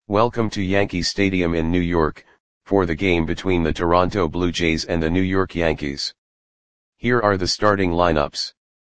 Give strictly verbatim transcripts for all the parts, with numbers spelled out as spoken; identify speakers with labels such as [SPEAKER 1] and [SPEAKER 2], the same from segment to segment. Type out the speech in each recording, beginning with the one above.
[SPEAKER 1] Welcome to Yankee Stadium in New York, for the game between the Toronto Blue Jays and the New York Yankees. Here are the starting lineups.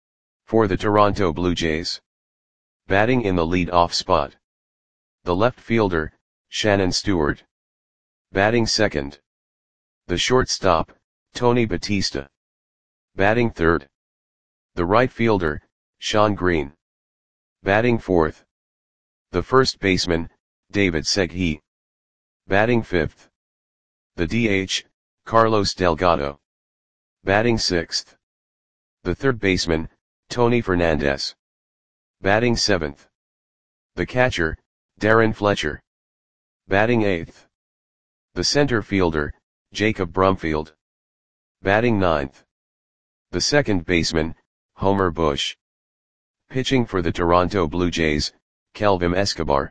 [SPEAKER 1] For the Toronto Blue Jays. Batting in the lead-off spot. The left fielder, Shannon Stewart. Batting second. The shortstop, Tony Batista. Batting third. The right fielder, Shawn Green. Batting fourth. The first baseman, David Segui. Batting fifth. The D H, Carlos Delgado. Batting sixth. The third baseman, Tony Fernandez. Batting seventh. The catcher, Darren Fletcher. Batting eighth. The center fielder, Jacob Brumfield. Batting ninth. The second baseman, Homer Bush. Pitching for the Toronto Blue Jays, Kelvin Escobar.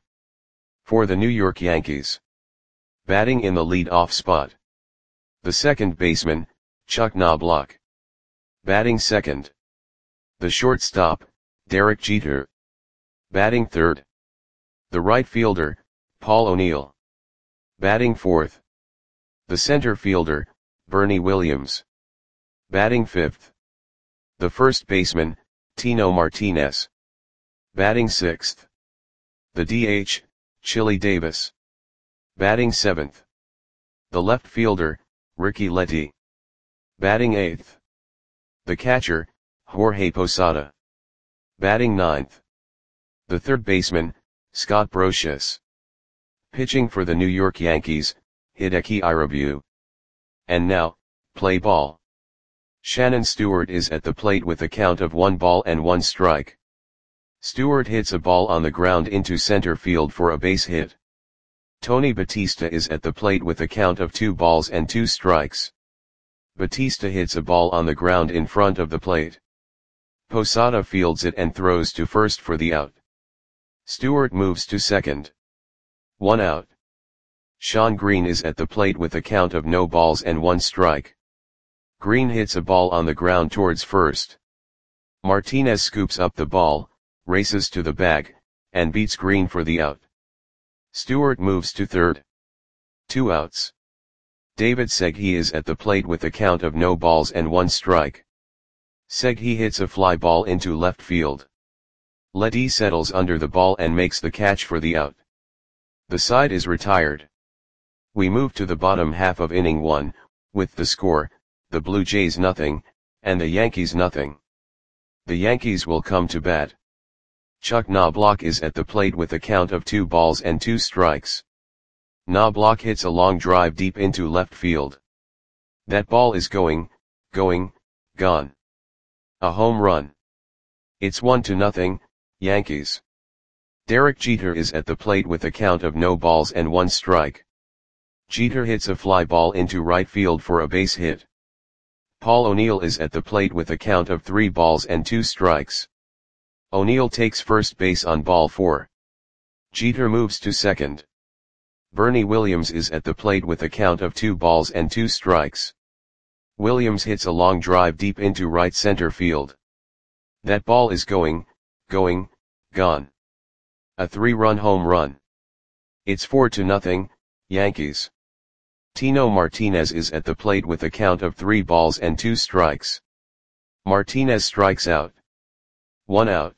[SPEAKER 1] For the New York Yankees. Batting in the lead-off spot. The second baseman, Chuck Knobloch. Batting second. The shortstop, Derek Jeter. Batting third. The right fielder, Paul O'Neill. Batting fourth. The center fielder, Bernie Williams. Batting fifth. The first baseman, Tino Martinez. Batting sixth. The D H, Chili Davis. Batting seventh. The left fielder, Ricky Letty. Batting eighth. The catcher, Jorge Posada. Batting ninth. The third baseman, Scott Brosius. Pitching for the New York Yankees, Hideki Irabu. And now, play ball. Shannon Stewart is at the plate with a count of one ball and one strike. Stewart hits a ball on the ground into center field for a base hit. Tony Batista is at the plate with a count of two balls and two strikes. Batista hits a ball on the ground in front of the plate. Posada fields it and throws to first for the out. Stewart moves to second. One out. Shawn Green is at the plate with a count of no balls and one strike. Green hits a ball on the ground towards first. Martinez scoops up the ball, races to the bag, and beats Green for the out. Stewart moves to third. Two outs. David Segui is at the plate with a count of no balls and one strike. Segui hits a fly ball into left field. Letty settles under the ball and makes the catch for the out. The side is retired. We move to the bottom half of inning one, with the score, the Blue Jays nothing, and the Yankees nothing. The Yankees will come to bat. Chuck Knobloch is at the plate with a count of two balls and two strikes. Knobloch hits a long drive deep into left field. That ball is going, going, gone. A home run. It's one to nothing, Yankees. Derek Jeter is at the plate with a count of no balls and one strike. Jeter hits a fly ball into right field for a base hit. Paul O'Neill is at the plate with a count of three balls and two strikes. O'Neill takes first base on ball four. Jeter moves to second. Bernie Williams is at the plate with a count of two balls and two strikes. Williams hits a long drive deep into right center field. That ball is going, going, gone. A three-run home run. It's four to nothing, Yankees. Tino Martinez is at the plate with a count of three balls and two strikes. Martinez strikes out. One out.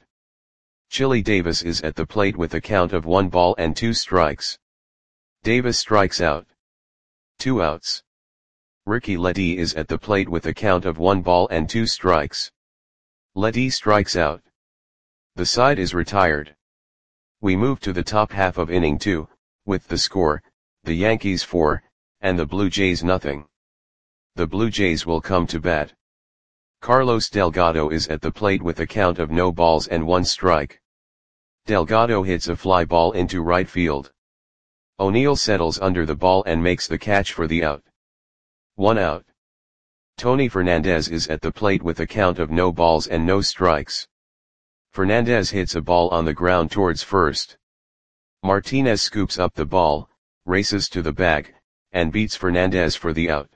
[SPEAKER 1] Chili Davis is at the plate with a count of one ball and two strikes. Davis strikes out. Two outs. Ricky Letty is at the plate with a count of one ball and two strikes. Letty strikes out. The side is retired. We move to the top half of inning two, with the score, the Yankees four, and the Blue Jays nothing. The Blue Jays will come to bat. Carlos Delgado is at the plate with a count of no balls and one strike. Delgado hits a fly ball into right field. O'Neill settles under the ball and makes the catch for the out. One out. Tony Fernandez is at the plate with a count of no balls and no strikes. Fernandez hits a ball on the ground towards first. Martinez scoops up the ball, races to the bag, and beats Fernandez for the out.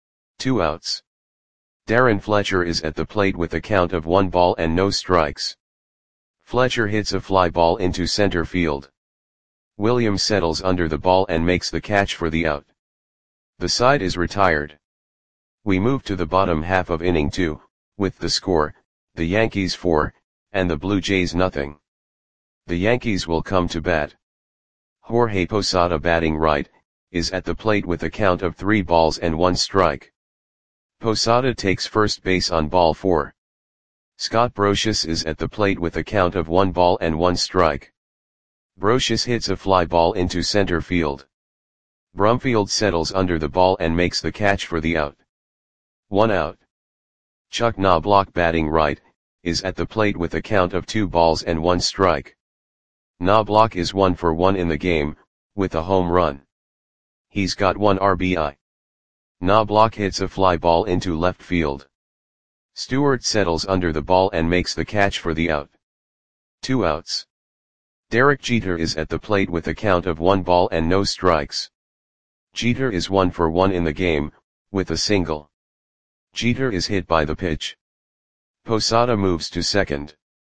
[SPEAKER 1] Two outs. Darren Fletcher is at the plate with a count of one ball and no strikes. Fletcher hits a fly ball into center field. Williams settles under the ball and makes the catch for the out. The side is retired. We move to the bottom half of inning two, with the score, the Yankees four, and the Blue Jays nothing. The Yankees will come to bat. Jorge Posada, batting right, is at the plate with a count of three balls and one strike. Posada takes first base on ball four. Scott Brosius is at the plate with a count of one ball and one strike. Brosius hits a fly ball into center field. Brumfield settles under the ball and makes the catch for the out. One out. Chuck Knobloch, batting right, is at the plate with a count of two balls and one strike. Knobloch is one for one in the game, with a home run. He's got one R B I. Knobloch hits a fly ball into left field. Stewart settles under the ball and makes the catch for the out. Two outs. Derek Jeter is at the plate with a count of one ball and no strikes. Jeter is one for one in the game, with a single. Jeter is hit by the pitch. Posada moves to second.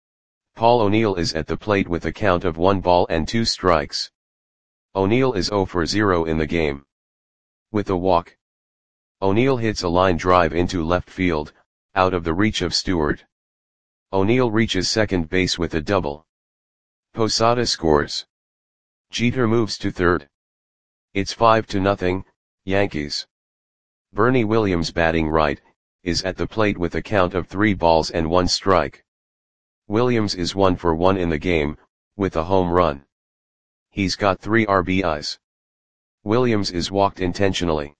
[SPEAKER 1] Paul O'Neill is at the plate with a count of one ball and two strikes. O'Neill is zero for zero in the game. With a walk, O'Neill hits a line drive into left field, out of the reach of Stewart. O'Neill reaches second base with a double. Posada scores. Jeter moves to third. It's five to nothing, Yankees. Bernie Williams, batting right, is at the plate with a count of three balls and one strike. Williams is one for one in the game, with a home run. He's got three R B Is. Williams is walked intentionally.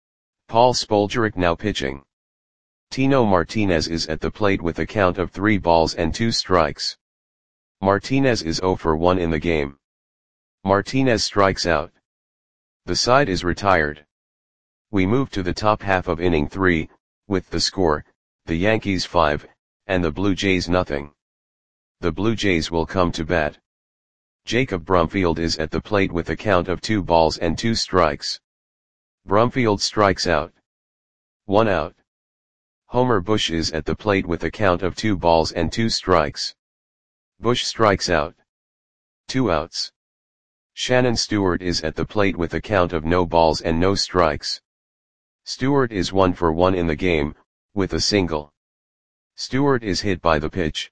[SPEAKER 1] Paul Spoljaric now pitching. Tino Martinez is at the plate with a count of three balls and two strikes. Martinez is zero for one in the game. Martinez strikes out. The side is retired. We move to the top half of inning three, with the score, the Yankees five, and the Blue Jays nothing. The Blue Jays will come to bat. Jacob Brumfield is at the plate with a count of two balls and two strikes. Brumfield strikes out. One out. Homer Bush is at the plate with a count of two balls and two strikes. Bush strikes out. Two outs. Shannon Stewart is at the plate with a count of no balls and no strikes. Stewart is one for one in the game, with a single. Stewart is hit by the pitch.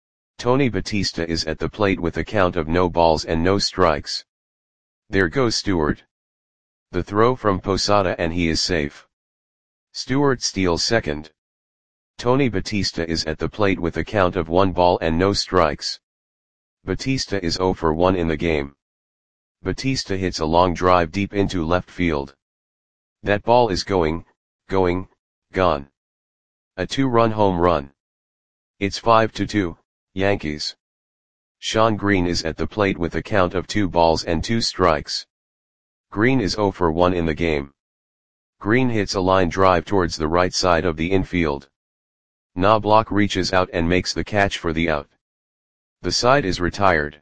[SPEAKER 1] Tony Batista is at the plate with a count of no balls and no strikes. There goes Stewart. The throw from Posada and he is safe. Stewart steals second. Tony Batista is at the plate with a count of one ball and no strikes. Batista is zero for one in the game. Batista hits a long drive deep into left field. That ball is going, going, gone. A two-run home run. It's five to two, Yankees. Sean Green is at the plate with a count of two balls and two strikes. Green is zero for one in the game. Green hits a line drive towards the right side of the infield. Knobloch reaches out and makes the catch for the out. The side is retired.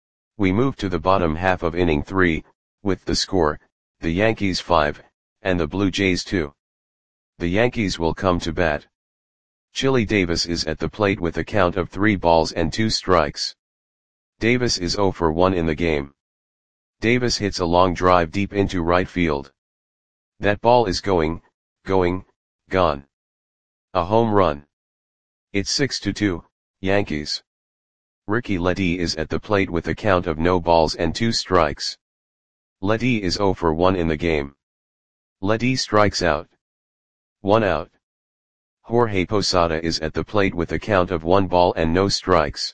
[SPEAKER 1] We move to the bottom half of inning three, with the score, the Yankees five, and the Blue Jays two. The Yankees will come to bat. Chili Davis is at the plate with a count of three balls and two strikes. Davis is zero for one in the game. Davis hits a long drive deep into right field. That ball is going, going, gone. A home run. It's six to two, Yankees. Ricky Ledee is at the plate with a count of no balls and two strikes. Ledee is zero for one in the game. Ledee strikes out. One out. Jorge Posada is at the plate with a count of one ball and no strikes.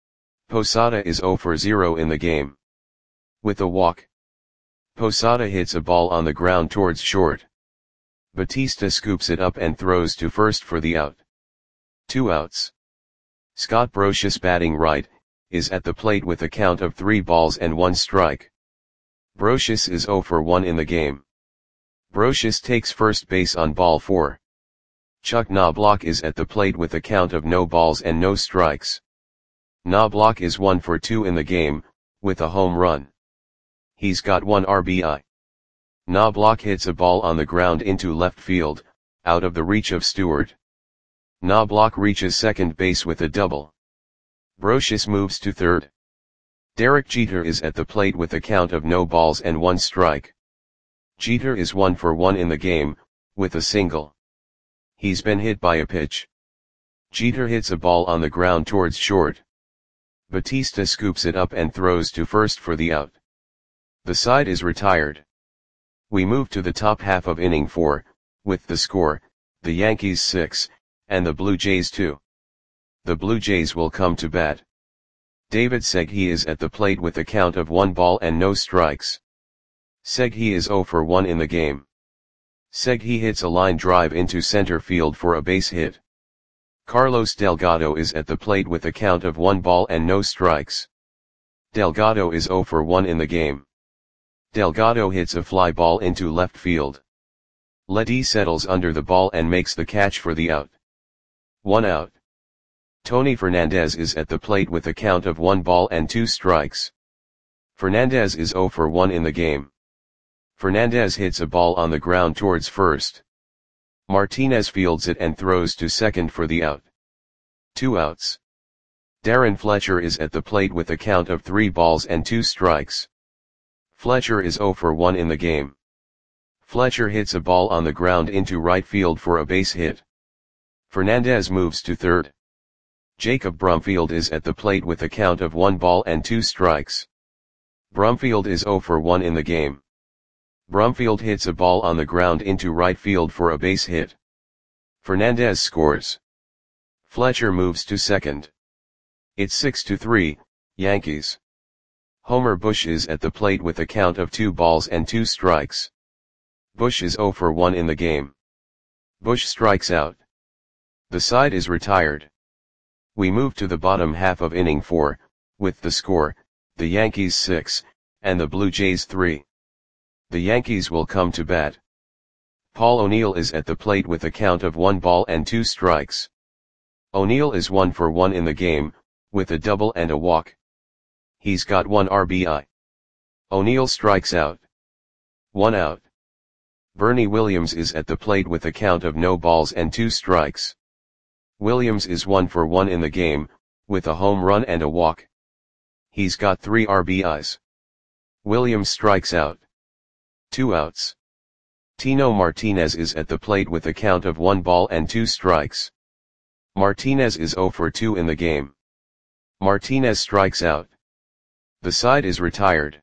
[SPEAKER 1] Posada is zero for zero in the game. With a walk, Posada hits a ball on the ground towards short. Batista scoops it up and throws to first for the out. Two outs. Scott Brosius, batting right, is at the plate with a count of three balls and one strike. Brosius is zero for one in the game. Brosius takes first base on ball four. Chuck Knobloch is at the plate with a count of no balls and no strikes. Knobloch is one for two in the game, with a home run. He's got one R B I. Knobloch hits a ball on the ground into left field, out of the reach of Stewart. Knobloch reaches second base with a double. Brosius moves to third. Derek Jeter is at the plate with a count of no balls and one strike. Jeter is one for one in the game, with a single. He's been hit by a pitch. Jeter hits a ball on the ground towards short. Batista scoops it up and throws to first for the out. The side is retired. We move to the top half of inning four, with the score, the Yankees six, and the Blue Jays two. The Blue Jays will come to bat. David Segui is at the plate with a count of one ball and no strikes. Segui is zero for one in the game. Segui hits a line drive into center field for a base hit. Carlos Delgado is at the plate with a count of one ball and no strikes. Delgado is zero for one in the game. Delgado hits a fly ball into left field. Letty settles under the ball and makes the catch for the out. One out. Tony Fernandez is at the plate with a count of one ball and two strikes. Fernandez is zero for one in the game. Fernandez hits a ball on the ground towards first. Martinez fields it and throws to second for the out. Two outs. Darren Fletcher is at the plate with a count of three balls and two strikes. Fletcher is zero for one in the game. Fletcher hits a ball on the ground into right field for a base hit. Fernandez moves to third. Jacob Brumfield is at the plate with a count of one ball and two strikes. Brumfield is zero for one in the game. Brumfield hits a ball on the ground into right field for a base hit. Fernandez scores. Fletcher moves to second. It's six to three, Yankees. Homer Bush is at the plate with a count of two balls and two strikes. Bush is zero for one in the game. Bush strikes out. The side is retired. We move to the bottom half of inning four, with the score, the Yankees six, and the Blue Jays three. The Yankees will come to bat. Paul O'Neill is at the plate with a count of one ball and two strikes. O'Neill is one for one in the game, with a double and a walk. He's got one R B I. O'Neill strikes out. One out. Bernie Williams is at the plate with a count of no balls and two strikes. Williams is one for one in the game, with a home run and a walk. He's got three R B Is. Williams strikes out. Two outs. Tino Martinez is at the plate with a count of one ball and two strikes. Martinez is zero for two in the game. Martinez strikes out. The side is retired.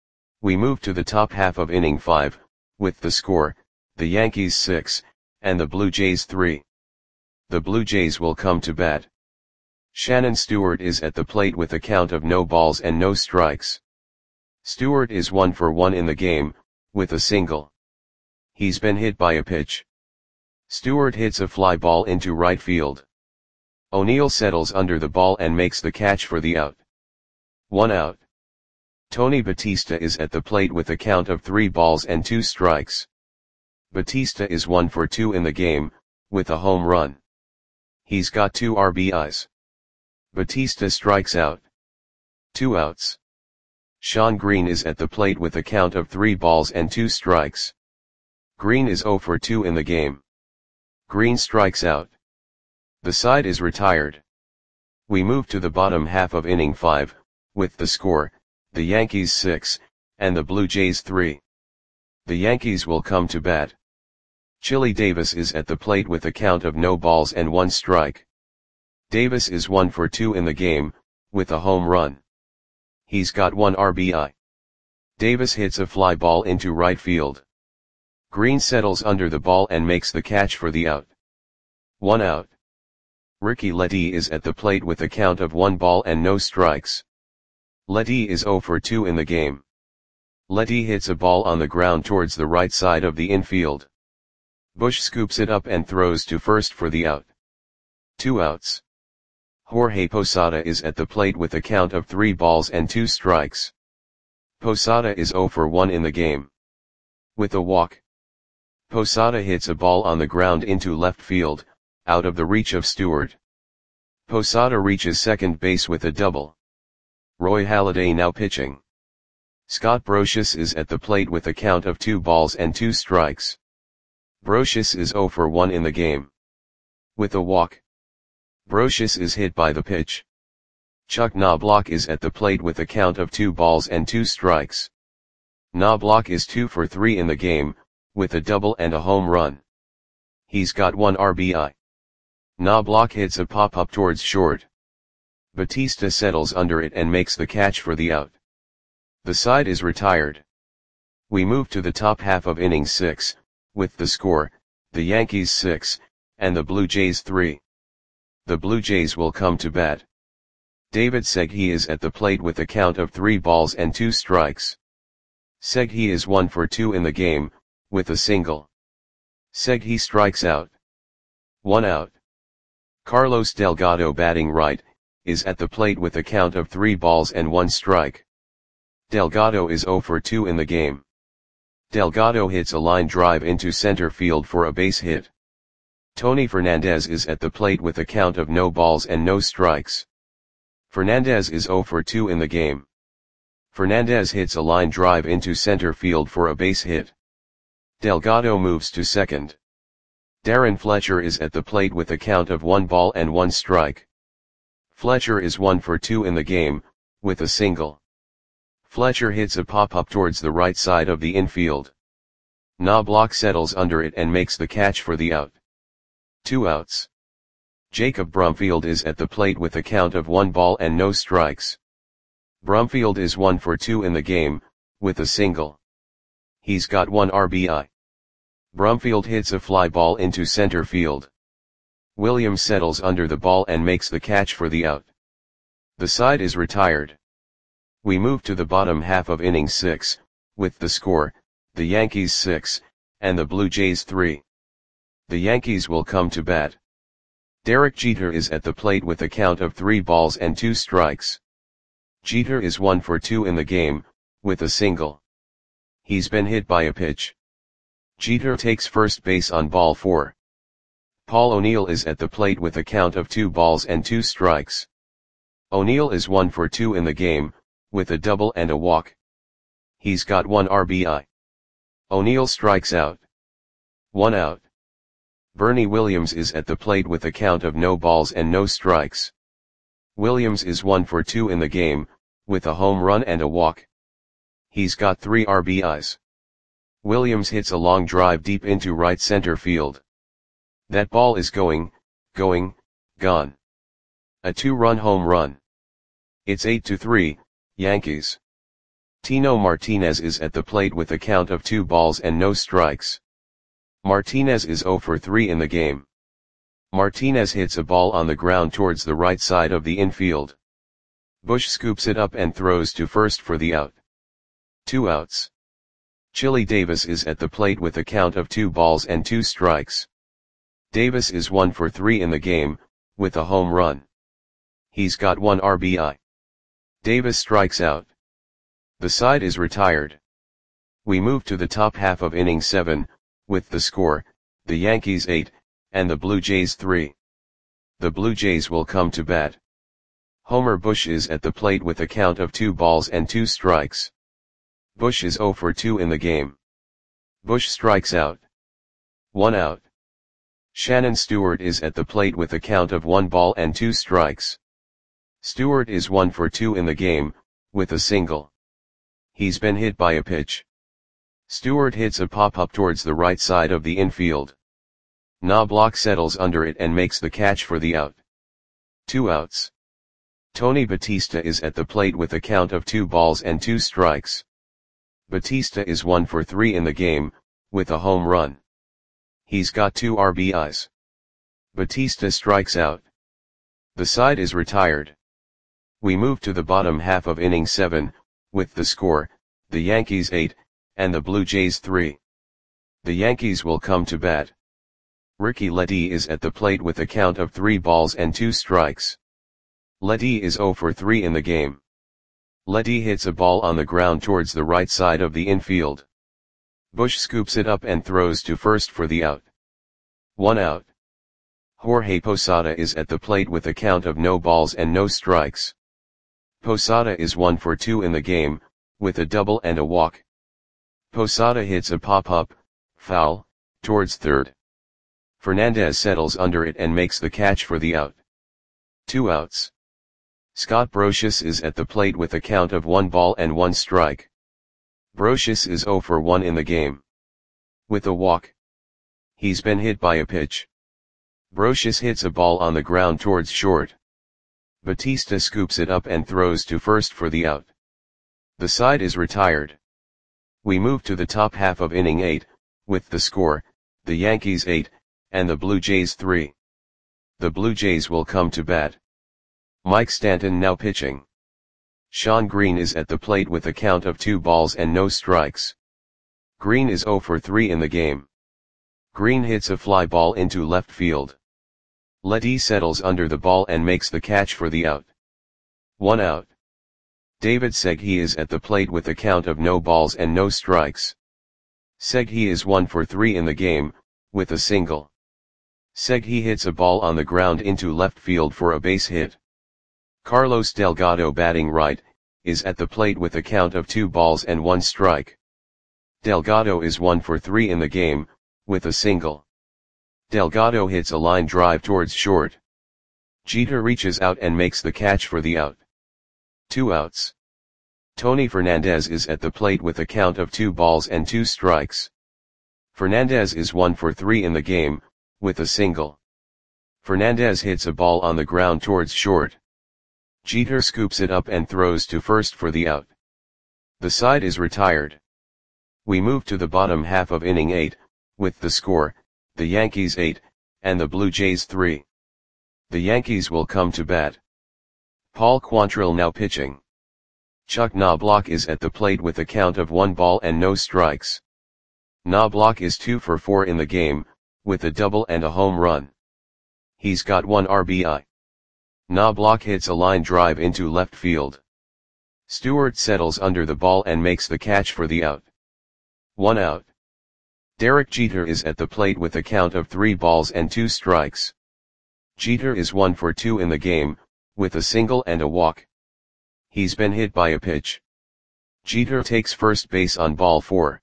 [SPEAKER 1] We move to the top half of inning five, with the score, the Yankees six, and the Blue Jays three. The Blue Jays will come to bat. Shannon Stewart is at the plate with a count of no balls and no strikes. Stewart is one for one in the game, with a single. He's been hit by a pitch. Stewart hits a fly ball into right field. O'Neill settles under the ball and makes the catch for the out. One out. Tony Batista is at the plate with a count of three balls and two strikes. Batista is one for two in the game, with a home run. He's got two R B Is. Batista strikes out. Two outs. Sean Green is at the plate with a count of three balls and two strikes. Green is zero for two in the game. Green strikes out. The side is retired. We move to the bottom half of inning five, with the score, the Yankees six, and the Blue Jays three. The Yankees will come to bat. Chili Davis is at the plate with a count of no balls and one strike. Davis is one for two in the game, with a home run. He's got one R B I. Davis hits a fly ball into right field. Green settles under the ball and makes the catch for the out. One out. Ricky Letty is at the plate with a count of one ball and no strikes. Letty is zero for two in the game. Letty hits a ball on the ground towards the right side of the infield. Bush scoops it up and throws to first for the out. Two outs. Jorge Posada is at the plate with a count of three balls and two strikes. Posada is zero for one in the game. With a walk. Posada hits a ball on the ground into left field, out of the reach of Stewart. Posada reaches second base with a double. Roy Halladay now pitching. Scott Brosius is at the plate with a count of two balls and two strikes. Brosius is zero for one in the game. With a walk. Brosius is hit by the pitch. Chuck Knobloch is at the plate with a count of two balls and two strikes. Knobloch is two for three in the game, with a double and a home run. He's got one R B I. Knobloch hits a pop-up towards short. Batista settles under it and makes the catch for the out. The side is retired. We move to the top half of inning six, with the score, the Yankees six, and the Blue Jays three. The Blue Jays will come to bat. David Segui is at the plate with a count of three balls and two strikes. Segui is one for two in the game, with a single. Segui strikes out. One out. Carlos Delgado, batting right, is at the plate with a count of three balls and one strike. Delgado is zero for two in the game. Delgado hits a line drive into center field for a base hit. Tony Fernandez is at the plate with a count of no balls and no strikes. Fernandez is zero for two in the game. Fernandez hits a line drive into center field for a base hit. Delgado moves to second. Darren Fletcher is at the plate with a count of one ball and one strike. Fletcher is one for two in the game, with a single. Fletcher hits a pop-up towards the right side of the infield. Knobloch settles under it and makes the catch for the out. Two outs. Jacob Brumfield is at the plate with a count of one ball and no strikes. Brumfield is one for two in the game, with a single. He's got one R B I. Brumfield hits a fly ball into center field. Williams settles under the ball and makes the catch for the out. The side is retired. We move to the bottom half of inning six, with the score, the Yankees six, and the Blue Jays three. The Yankees will come to bat. Derek Jeter is at the plate with a count of three balls and two strikes. Jeter is one for two in the game, with a single. He's been hit by a pitch. Jeter takes first base on ball four. Paul O'Neill is at the plate with a count of two balls and two strikes. O'Neill is one for two in the game, with a double and a walk. He's got one R B I. O'Neill strikes out. One out. Bernie Williams is at the plate with a count of no balls and no strikes. Williams is one for two in the game, with a home run and a walk. He's got three R B Is. Williams hits a long drive deep into right center field. That ball is going, going, gone. A two-run home run. It's eight to three, Yankees. Tino Martinez is at the plate with a count of two balls and no strikes. Martinez is zero for three in the game. Martinez hits a ball on the ground towards the right side of the infield. Bush scoops it up and throws to first for the out. Two outs. Chili Davis is at the plate with a count of two balls and two strikes. Davis is one for three in the game, with a home run. He's got one R B I. Davis strikes out. The side is retired. We move to the top half of inning seven, with the score, the Yankees eight, and the Blue Jays three. The Blue Jays will come to bat. Homer Bush is at the plate with a count of two balls and two strikes. Bush is zero for two in the game. Bush strikes out. One out. Shannon Stewart is at the plate with a count of one ball and two strikes. Stewart is one for two in the game, with a single. He's been hit by a pitch. Stewart hits a pop-up towards the right side of the infield. Knobloch settles under it and makes the catch for the out. Two outs. Tony Batista is at the plate with a count of two balls and two strikes. Batista is one for three in the game, with a home run. He's got two R B Is. Batista strikes out. The side is retired. We move to the bottom half of inning seven, with the score, the Yankees eight, and the Blue Jays three. The Yankees will come to bat. Ricky Ledee is at the plate with a count of three balls and two strikes. Ledee is zero for three in the game. Ledee hits a ball on the ground towards the right side of the infield. Bush scoops it up and throws to first for the out. One out. Jorge Posada is at the plate with a count of no balls and no strikes. Posada is one for two in the game, with a double and a walk. Posada hits a pop-up, foul, towards third. Fernandez settles under it and makes the catch for the out. Two outs. Scott Brosius is at the plate with a count of one ball and one strike. Brosius is zero for one in the game. With a walk. He's been hit by a pitch. Brosius hits a ball on the ground towards short. Batista scoops it up and throws to first for the out. The side is retired. We move to the top half of inning eight, with the score, the Yankees eight, and the Blue Jays three. The Blue Jays will come to bat. Mike Stanton now pitching. Shawn Green is at the plate with a count of two balls and no strikes. Green is zero for three in the game. Green hits a fly ball into left field. Letty settles under the ball and makes the catch for the out. One out. David Segui is at the plate with a count of no balls and no strikes. Segui is one for three in the game, with a single. Segui hits a ball on the ground into left field for a base hit. Carlos Delgado, batting right, is at the plate with a count of two balls and one strike. Delgado is one for three in the game, with a single. Delgado hits a line drive towards short. Jeter reaches out and makes the catch for the out. Two outs. Tony Fernandez is at the plate with a count of two balls and two strikes. Fernandez is one for three in the game, with a single. Fernandez hits a ball on the ground towards short. Jeter scoops it up and throws to first for the out. The side is retired. We move to the bottom half of inning eight, with the score, the Yankees eight, and the Blue Jays three. The Yankees will come to bat. Paul Quantrill now pitching. Chuck Knobloch is at the plate with a count of one ball and no strikes. Knobloch is two for four in the game, with a double and a home run. He's got one R B I. Knobloch hits a line drive into left field. Stewart settles under the ball and makes the catch for the out. One out. Derek Jeter is at the plate with a count of three balls and two strikes. Jeter is one for two in the game, with a single and a walk. He's been hit by a pitch. Jeter takes first base on ball four.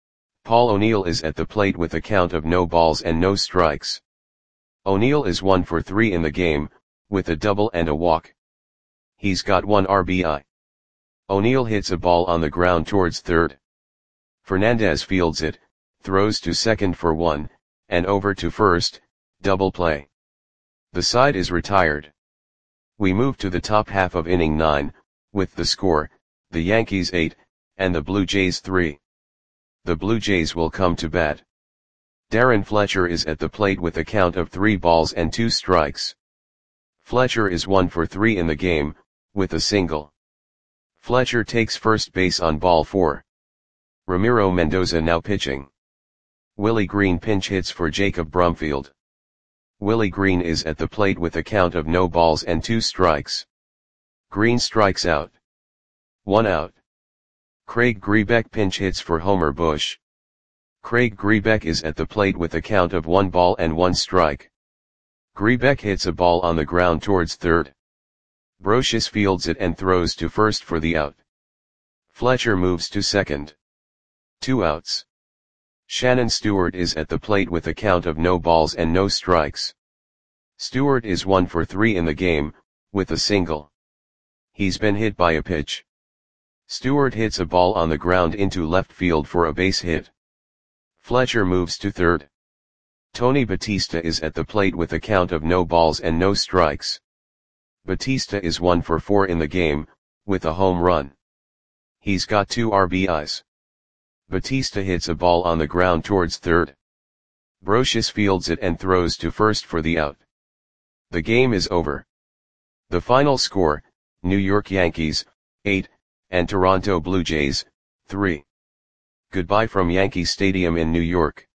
[SPEAKER 1] Paul O'Neill is at the plate with a count of no balls and no strikes. O'Neill is one for three in the game, with a double and a walk. He's got one R B I. O'Neill hits a ball on the ground towards third. Fernandez fields it, throws to second for one, and over to first, double play. The side is retired. We move to the top half of inning nine, with the score, the Yankees eight, and the Blue Jays three. The Blue Jays will come to bat. Darren Fletcher is at the plate with a count of three balls and two strikes. Fletcher is one for three in the game, with a single. Fletcher takes first base on ball four. Ramiro Mendoza now pitching. Willie Green pinch hits for Jacob Brumfield. Willie Green is at the plate with a count of no balls and two strikes. Green strikes out. One out. Craig Grebeck pinch hits for Homer Bush. Craig Grebeck is at the plate with a count of one ball and one strike. Grebeck hits a ball on the ground towards third. Brosius fields it and throws to first for the out. Fletcher moves to second. Two outs. Shannon Stewart is at the plate with a count of no balls and no strikes. Stewart is one for three in the game, with a single. He's been hit by a pitch. Stewart hits a ball on the ground into left field for a base hit. Fletcher moves to third. Tony Batista is at the plate with a count of no balls and no strikes. Batista is one for four in the game, with a home run. He's got two R B Is. Batista hits a ball on the ground towards third. Brosius fields it and throws to first for the out. The game is over. The final score, New York Yankees, eight, and Toronto Blue Jays, three. Goodbye from Yankee Stadium in New York.